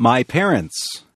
My parents.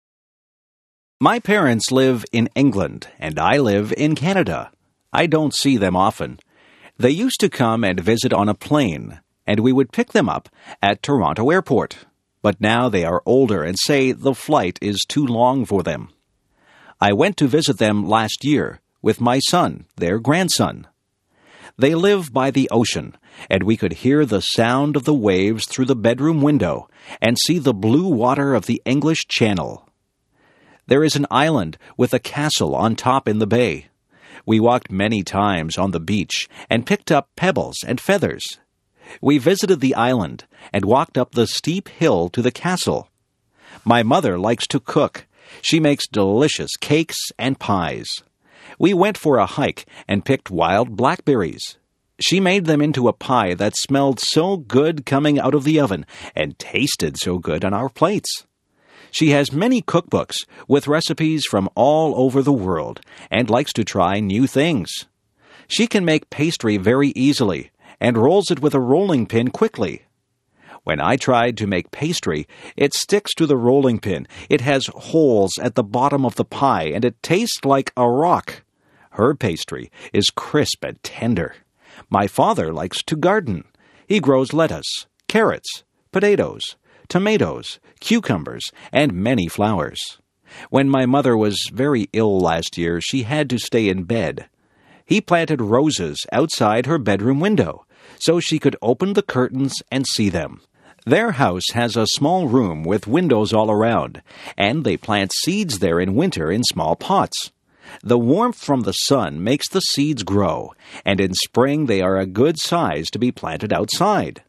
My parents live in England, and I live in Canada. I don't see them often. They used to come and visit on a plane, and we would pick them up at Toronto Airport. But now they are older and say the flight is too long for them. I went to visit them last year with my son, their grandson. They live by the ocean, and we could hear the sound of the waves through the bedroom window and see the blue water of the English Channel. There is an island with a castle on top in the bay. We walked many times on the beach and picked up pebbles and feathers. We visited the island and walked up the steep hill to the castle. My mother likes to cook. She makes delicious cakes and pies. We went for a hike and picked wild blackberries. She made them into a pie that smelled so good coming out of the oven and tasted so good on our plates. She has many cookbooks with recipes from all over the world and likes to try new things. She can make pastry very easily and rolls it with a rolling pin quickly. When I tried to make pastry, it sticks to the rolling pin. It has holes at the bottom of the pie, and it tastes like a rock. Her pastry is crisp and tender. My father likes to garden. He grows lettuce, carrots, potatoes, tomatoes, cucumbers, and many flowers. When my mother was very ill last year, she had to stay in bed. He planted roses outside her bedroom window, so she could open the curtains and see them. Their house has a small room with windows all around, and they plant seeds there in winter in small pots. The warmth from the sun makes the seeds grow, and in spring they are a good size to be planted outside.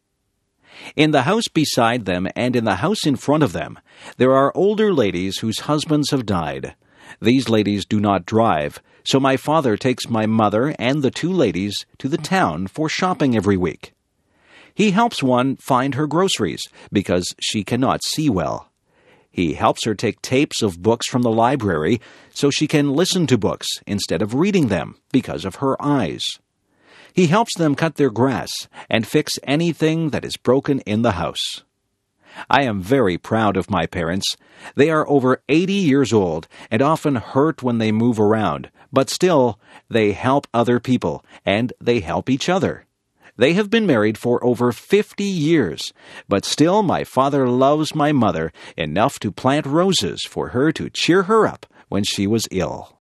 In the house beside them and in the house in front of them, there are older ladies whose husbands have died. These ladies do not drive, so my father takes my mother and the two ladies to the town for shopping every week. He helps one find her groceries because she cannot see well. He helps her take tapes of books from the library so she can listen to books instead of reading them because of her eyes. He helps them cut their grass and fix anything that is broken in the house. I am very proud of my parents. They are over 80 years old and often hurt when they move around, but still, they help other people and they help each other. They have been married for over 50 years, but still my father loves my mother enough to plant roses for her to cheer her up when she was ill.